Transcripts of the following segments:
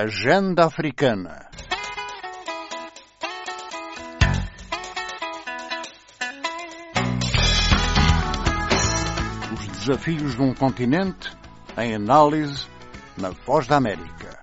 Agenda Africana. Os desafios de um continente em análise na Voz da América.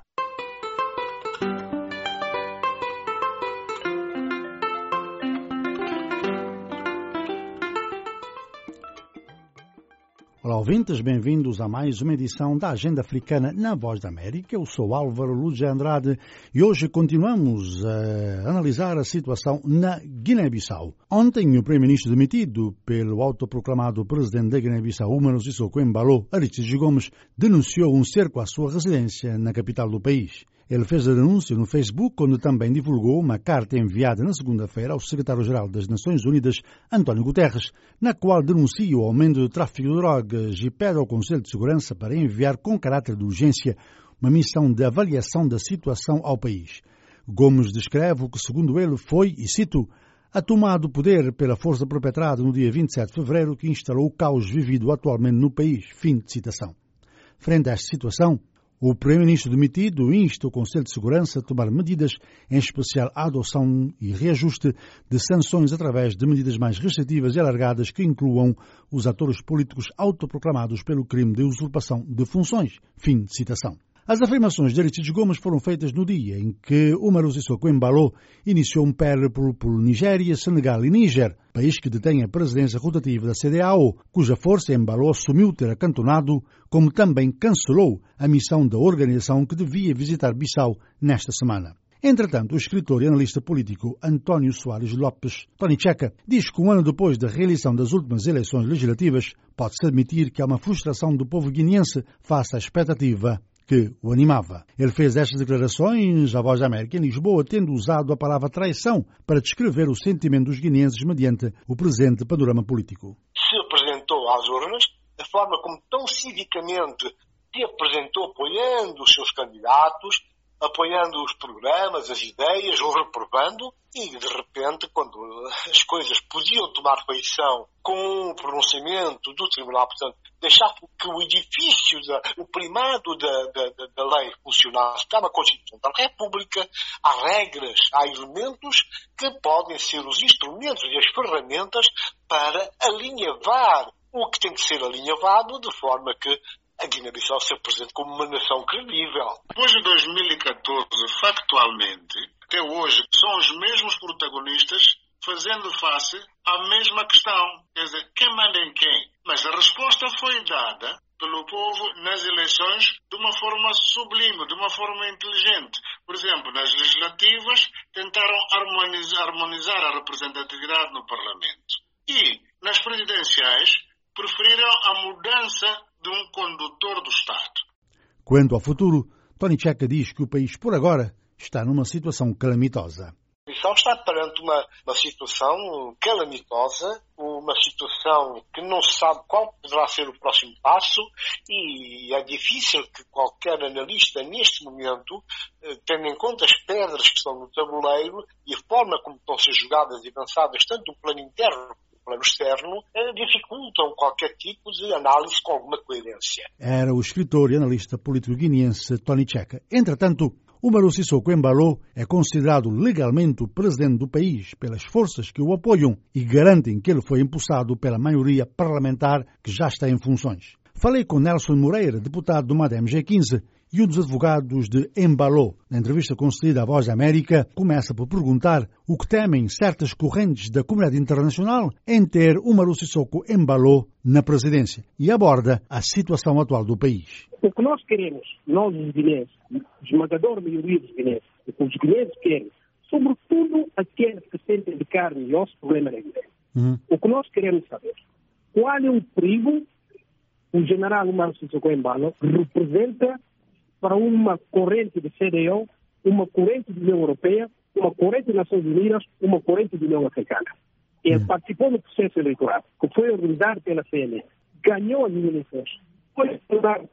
Olá, ouvintes, bem-vindos a mais uma edição da Agenda Africana na Voz da América. Eu sou Álvaro Luz de Andrade e hoje continuamos a analisar a situação na Guiné-Bissau. Ontem, o primeiro-ministro demitido pelo autoproclamado presidente da Guiné-Bissau, Umaro Sissoko Embalo, Aristides Gomes, denunciou um cerco à sua residência na capital do país. Ele fez a denúncia no Facebook, onde também divulgou uma carta enviada na segunda-feira ao secretário-geral das Nações Unidas, António Guterres, na qual denuncia o aumento do tráfico de drogas e pede ao Conselho de Segurança para enviar com caráter de urgência uma missão de avaliação da situação ao país. Gomes descreve o que, segundo ele, foi, e cito, a tomada do poder pela força perpetrada no dia 27 de fevereiro que instalou o caos vivido atualmente no país. Fim de citação. Frente a esta situação, o primeiro-ministro demitido insta o Conselho de Segurança a tomar medidas, em especial a adoção e reajuste de sanções através de medidas mais restritivas e alargadas que incluam os atores políticos autoproclamados pelo crime de usurpação de funções. Fim de citação. As afirmações de Aristides Gomes foram feitas no dia em que Umaro Sissoko Embalo iniciou um périplo por Nigéria, Senegal e Níger, país que detém a presidência rotativa da CEDEAO, cuja força Embalo assumiu ter acantonado, como também cancelou a missão da organização que devia visitar Bissau nesta semana. Entretanto, o escritor e analista político António Soares Lopes, Tony Checa, diz que um ano depois da reeleição das últimas eleições legislativas, pode-se admitir que há uma frustração do povo guineense face à expectativa que o animava. Ele fez estas declarações à Voz da América em Lisboa, tendo usado a palavra traição para descrever o sentimento dos guineenses mediante o presente panorama político. Se apresentou às urnas, a forma como tão civicamente se apresentou apoiando os seus candidatos, apoiando os programas, as ideias, ou reprovando, e de repente, quando as coisas podiam tomar feição com o pronunciamento do Tribunal, portanto, deixar que o edifício, o primado da lei funcionasse, está na Constituição da República, há regras, há elementos que podem ser os instrumentos e as ferramentas para alinhavar o que tem que ser alinhavado, de forma que a Guiné-Bissau se apresenta como uma nação credível. Depois de 2014, factualmente, até hoje, são os mesmos protagonistas fazendo face à mesma questão. Quer dizer, quem manda em quem? Mas a resposta foi dada pelo povo nas eleições de uma forma sublime, de uma forma inteligente. Por exemplo, nas legislativas, tentaram harmonizar a representatividade no Parlamento. E, nas presidenciais, preferiram a mudança de um condutor do Estado. Quanto ao futuro, Tony Checa diz que o país, por agora, está numa situação calamitosa. A Bissau está perante uma situação calamitosa, uma situação que não se sabe qual poderá ser o próximo passo, e é difícil que qualquer analista, neste momento, tendo em conta as pedras que estão no tabuleiro e a forma como estão a ser jogadas e pensadas, tanto no plano interno plano externo, dificultam qualquer tipo de análise com alguma coerência. Era o escritor e analista político guineense Tony Checa. Entretanto, Umaro Sissoko Embalo é considerado legalmente o presidente do país pelas forças que o apoiam e garantem que ele foi impulsado pela maioria parlamentar que já está em funções. Falei com Nelson Moreira, deputado do MAD MG15, e um dos advogados de Embalo. Na entrevista concedida à Voz da América, começa por perguntar o que temem certas correntes da comunidade internacional em ter Umaro Sissoko Embalo na presidência e aborda a situação atual do país. O que nós queremos, nós os guineenses, esmagadora maioria dos guineenses, o que os guineenses querem, sobretudo aqueles que sentem de carne e osso problema na Guiné. O que nós queremos saber, qual é o perigo o general Umaro Sissoko Embalo representa para uma corrente de CDAO, uma corrente da União Europeia, uma corrente das Nações Unidas, uma corrente da União Africana. Ele participou no processo eleitoral, que foi organizado pela CNE. Ganhou as eleições. Foi organizado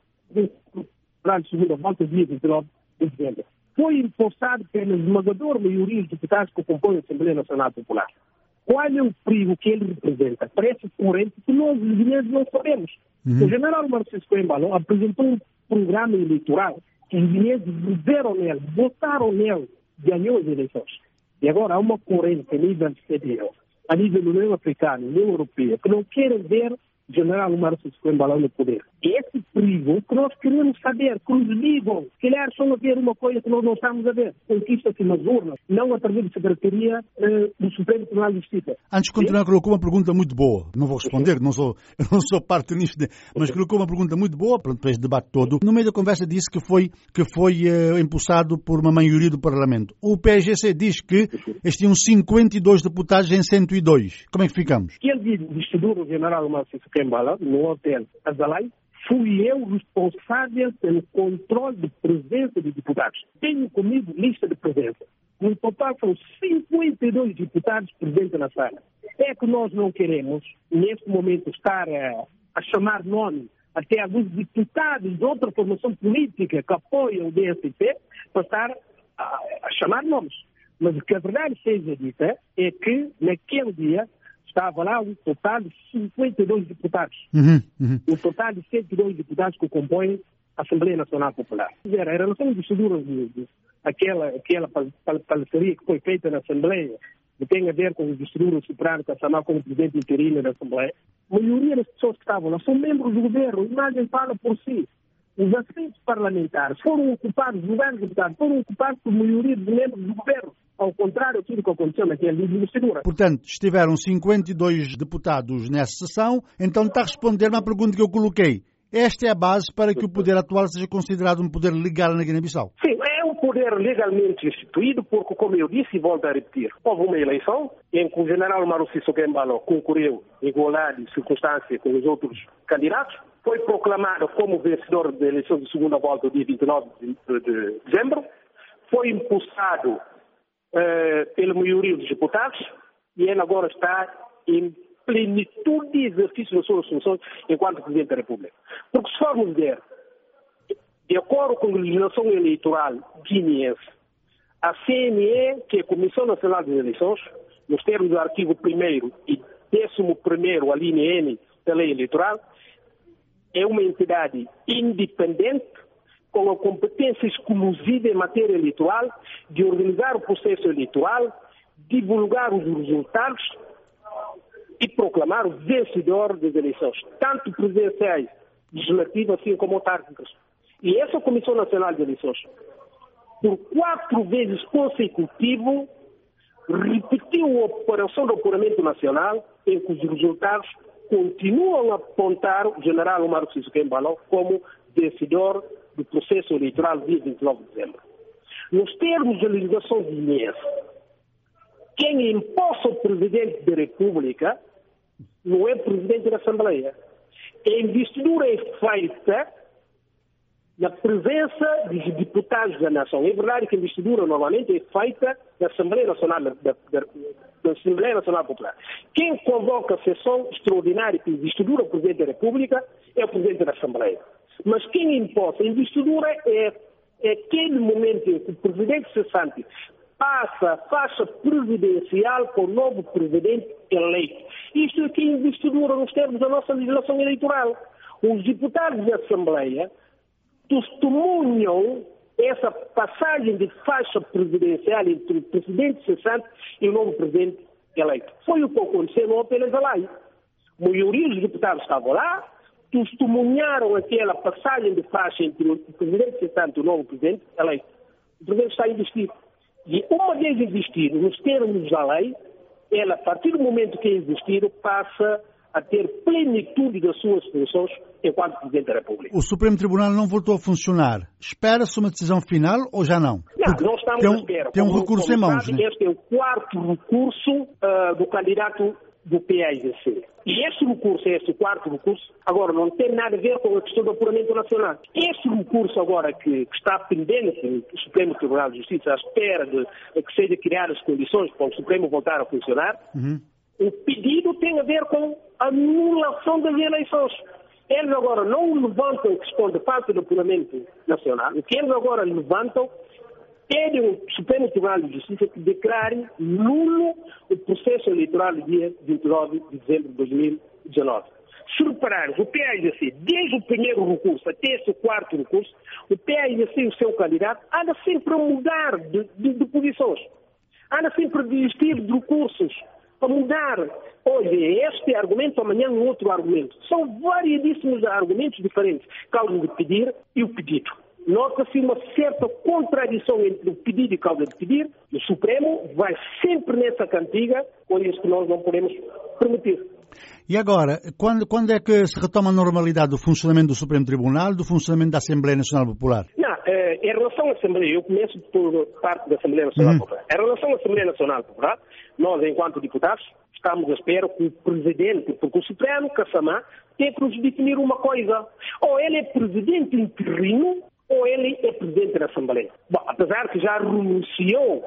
na segunda volta, dia 19 de dezembro. Foi impulsado pela esmagadora maioria dos deputados que compõem a Assembleia Nacional Popular. Qual é o perigo que ele representa para essa corrente que nós, os guineenses, não sabemos? O general Umaro Sissoko Embalo apresentou um programa eleitoral Os guineenses viveram nele, votaram nele, ganhou as eleições. E agora há uma corrente a nível de CDU, a nível da União Africana, União Europeia, que não querem ver o general Omar Sissoko Embalo no poder. É esse perigo que nós queremos saber, que nos digam, se calhar estão a ver uma coisa que nós não estamos a ver. Conquista-se nas urnas, não através da Secretaria do Supremo Tribunal de Justiça. Antes de continuar, colocou uma pergunta muito boa. Não vou responder, eu não sou parte nisto, mas colocou uma pergunta muito boa para este debate todo. No meio da conversa disse que foi impulsado por uma maioria do Parlamento. O PSGC diz que eles tinham 52 deputados em 102. Como é que ficamos? Que ele distribuiu o general Omar Sissoko Embalo no hotel Azalai. Fui eu responsável pelo controle de presença de deputados. Tenho comigo lista de presença. No total são 52 deputados presentes na sala. É que nós não queremos, neste momento, estar a chamar nome até alguns deputados de outra formação política que apoiam o DSP para estar a chamar nomes. Mas o que a verdade seja dita é que, naquele dia, estava lá um total de 52 deputados. Um total de 102 deputados que compõem a Assembleia Nacional Popular. A relação de estruturas aquela parceria que foi feita na Assembleia, que tem a ver com o distribuidor Supremo Kassamá como presidente interino da Assembleia, a maioria das pessoas que estavam lá são membros do governo. A imagem fala por si. Os assentos parlamentares foram ocupados, os lugares de deputados foram ocupados por maioria dos membros do governo. Ao contrário daquilo que aconteceu naquele dia de investidura. Portanto, estiveram 52 deputados nessa sessão, então está a responder-me à pergunta que eu coloquei. Esta é a base para que o poder atual seja considerado um poder legal na Guiné-Bissau? Sim, é um poder legalmente instituído, porque, como eu disse e volto a repetir, houve uma eleição em que o general Omar Sissoko Embalo concorreu em igualdade de circunstância com os outros candidatos, foi proclamado como vencedor da eleição de segunda volta, no dia 29 de dezembro, foi impulsado pela maioria dos deputados e ele agora está em plenitude de exercício das suas funções enquanto Presidente da República. Porque se formos ver, de acordo com a legislação eleitoral guineense, a CNE, que é a Comissão Nacional das Eleições, nos termos do artigo 1º e 11º, a linha N da lei eleitoral, é uma entidade independente com a competência exclusiva em matéria eleitoral de organizar o processo eleitoral, divulgar os resultados e proclamar o vencedor das eleições, tanto presidenciais, legislativas, assim como autárquicas. E essa Comissão Nacional de Eleições, por 4 vezes consecutivo, repetiu a operação de apuramento nacional, em que os resultados continuam a apontar o general Omar Sissoko Embalo como vencedor do processo eleitoral dia 29 de dezembro. Nos termos da legislação guineense, quem impõe o Presidente da República não é Presidente da Assembleia. A investidura é feita na presença dos deputados da nação. É verdade que a investidura normalmente é feita na Assembleia Nacional, da Assembleia Nacional Popular. Quem convoca a sessão extraordinária de investidura do Presidente da República é o Presidente da Assembleia. Mas quem impõe a investidura é aquele momento em que o Presidente cessante passa a faixa presidencial com o novo Presidente eleito. Isto aqui é investidura nos termos da nossa legislação eleitoral. Os deputados da Assembleia testemunham essa passagem de faixa presidencial entre o Presidente cessante e o novo Presidente eleito. Foi o que aconteceu no Hotel Azalai. A maioria dos deputados estavam lá, testemunharam aquela passagem de faixa entre o Presidente cessante e o novo Presidente eleito. O Presidente está investido. E uma vez investido, nos termos da lei, ele, a partir do momento que é investido, passa a ter plenitude das suas funções enquanto Presidente da República. O Supremo Tribunal não voltou a funcionar. Espera-se uma decisão final ou já não? Não estamos à espera. Tem um recurso em mãos, né? Este é o 4º recurso do candidato do PAIGC. E este recurso, este 4º recurso, agora não tem nada a ver com a questão do apuramento nacional. Este recurso agora que está pendente do Supremo Tribunal de Justiça, à espera de que sejam criadas as condições para o Supremo voltar a funcionar, o pedido tem a ver com a anulação das eleições. Eles agora não levantam a questão de falta de apuramento nacional. O que eles agora levantam pedem o Supremo Tribunal de Justiça que declare nulo o processo eleitoral do dia 29 de dezembro de 2019. Se reparares, o PAIGC, desde o primeiro recurso até esse quarto recurso, o PAIGC e o seu candidato anda sempre a mudar de posições. Anda sempre a desistir de recursos, a mudar. Hoje é este argumento, amanhã um outro argumento. São variedíssimos argumentos diferentes. Causa de pedir e o pedido. Nota-se uma certa contradição entre o pedido e causa de pedir. O Supremo vai sempre nessa cantiga, com isso que nós não podemos permitir. E agora, quando é que se retoma a normalidade do funcionamento do Supremo Tribunal e do funcionamento da Assembleia Nacional Popular? Não, em relação à Assembleia, eu começo por parte da Assembleia Nacional Popular. Em relação à Assembleia Nacional Popular, nós, enquanto deputados, estamos à espera que o Presidente, porque o Supremo, Kassamá, tem que nos definir uma coisa. Ou ele é Presidente interino, ou ele é Presidente da Assembleia. Bom, apesar que já renunciou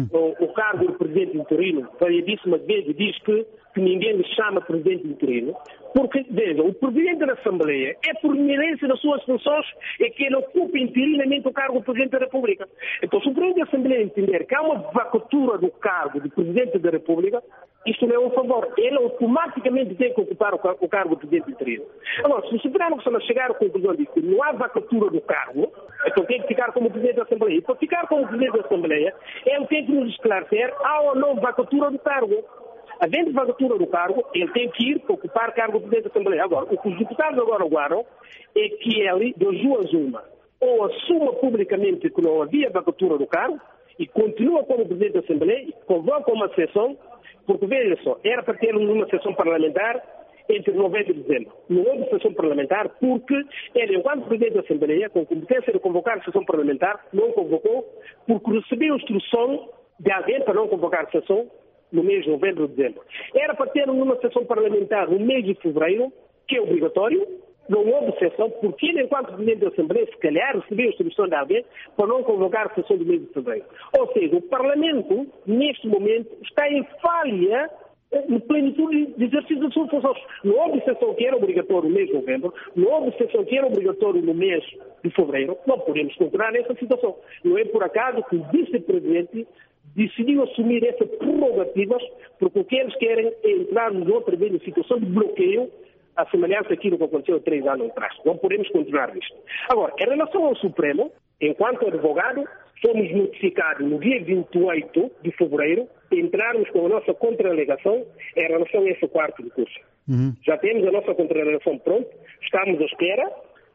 o cargo de Presidente interino, variedíssimas vezes diz que ninguém lhe chama Presidente interino, porque, veja, o Presidente da Assembleia é por inerência das suas funções é que ele ocupa interinamente o cargo de Presidente da República. Então, se o Presidente da Assembleia entender que há uma vacatura do cargo de Presidente da República, isto não é um favor. Ele automaticamente tem que ocupar o cargo de Presidente interino. Agora, se o Supremo chegar à conclusão de que não há vacatura do cargo, então tem que ficar como Presidente da Assembleia. E para ficar como Presidente da Assembleia, ele tem que nos esclarecer há ou não vacatura do cargo. Havendo vacatura do cargo, ele tem que ir para ocupar o cargo de Presidente da Assembleia. Agora, o que os deputados agora aguardam é que ele, das duas uma, ou assuma publicamente que não havia vacatura do cargo e continua como Presidente da Assembleia e convoca uma sessão, porque, veja só, era para ter uma sessão parlamentar entre novembro e dezembro. Não houve sessão parlamentar porque ele, enquanto Presidente da Assembleia, com competência de convocar a sessão parlamentar, não convocou porque recebeu instrução de alguém para não convocar a sessão no mês de novembro e dezembro. Era para ter uma sessão parlamentar no mês de fevereiro, que é obrigatório, não houve sessão, porque ele, enquanto Presidente da Assembleia, se calhar recebeu a instrução de alguém para não convocar a sessão do mês de fevereiro. Ou seja, o Parlamento, neste momento, está em falha no plenitude de exercício das suas funções. Não houve sessão que era obrigatório no mês de novembro, não houve sessão que era obrigatório no mês de fevereiro, não podemos continuar nessa situação. Não é por acaso que o Vice-Presidente decidiu assumir essas prerrogativas, porque o que eles querem é entrar-nos outra vez em situação de bloqueio, a semelhança daquilo que aconteceu há 3 anos atrás. Não podemos continuar nisto. Agora, em relação ao Supremo, enquanto advogado, fomos notificados no dia 28 de fevereiro de entrarmos com a nossa contra-alegação em relação a esse quarto recurso. Já temos a nossa contra-alegação pronta, estamos à espera.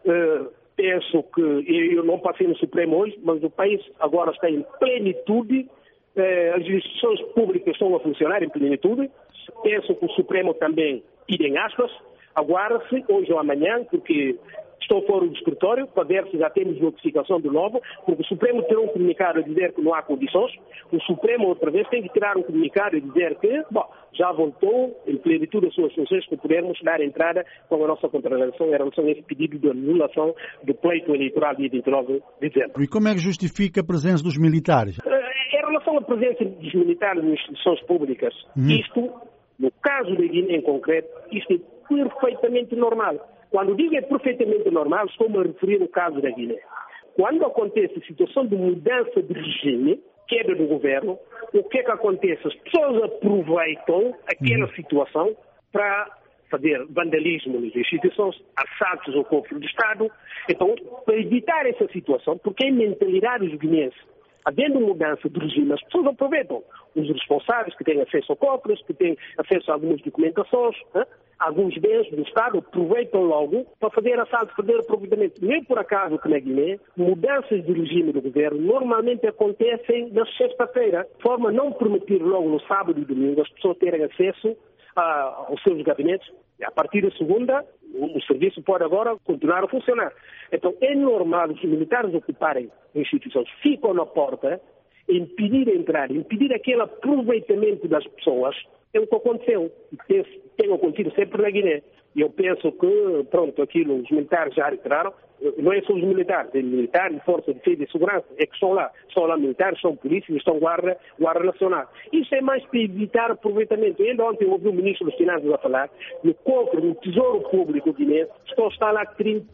Penso que eu não passei no Supremo hoje, mas o país agora está em plenitude. As instituições públicas estão a funcionar em plenitude. Penso que o Supremo também, idem aspas, aguarda-se hoje ou amanhã, porque estou fora do escritório, para ver se já temos notificação de novo, porque o Supremo terá um comunicado a dizer que não há condições. O Supremo, outra vez, tem que tirar um comunicado e dizer que, já voltou em plenitude as suas funções, que pudermos dar entrada com a nossa contrarrelação em relação a esse pedido de anulação do pleito eleitoral dia 29 de dezembro. E como é que justifica a presença dos militares? Em relação à presença dos militares nas instituições públicas, isto, no caso da Guiné em concreto, isto é perfeitamente normal. Quando digo é perfeitamente normal, estou-me a referir ao caso da Guiné. Quando acontece a situação de mudança de regime, queda do governo, o que é que acontece? As pessoas aproveitam aquela situação para fazer vandalismo nas instituições, assaltos ao cofre do Estado. Então, para evitar essa situação, porque é a mentalidade dos guineenses, havendo mudança de regime, as pessoas aproveitam. Os responsáveis que têm acesso a cofres, que têm acesso a algumas documentações, alguns bens do Estado, aproveitam logo para fazer assaltos, fazer aproveitamento. Nem por acaso que na Guiné, mudanças de regime do governo normalmente acontecem na sexta-feira, de forma a não permitir logo no sábado e domingo as pessoas terem acesso aos seus gabinetes. A partir da segunda, o serviço pode agora continuar a funcionar. Então, é normal os militares ocuparem instituições, ficam na porta, impedir a entrada, impedir aquele aproveitamento das pessoas, é o que aconteceu. Tem acontecido sempre na Guiné. E eu penso que, aquilo os militares já retiraram. Não é só os militares, é militares, força de defesa e segurança, é que estão lá militares, são polícias, estão guarda nacional. Isso é mais para evitar aproveitamento. Ainda ontem eu ouvi o ministro dos Finanças a falar, no cofre do Tesouro Público guinense, está lá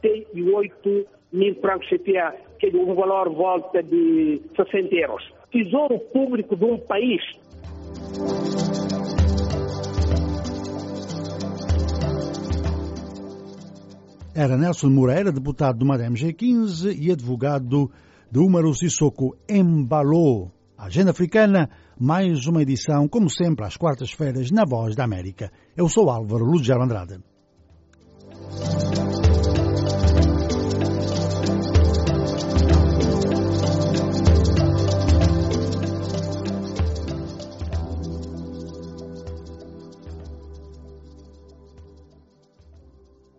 38 mil francos CFA, que é um valor volta de 60 euros. Tesouro Público de um país. Era Nelson Moreira, deputado do Madem G15 e advogado de Umaru Sissoko Embalo. Agenda Africana, mais uma edição, como sempre, às quartas-feiras, na Voz da América. Eu sou Álvaro Lugero Andrade.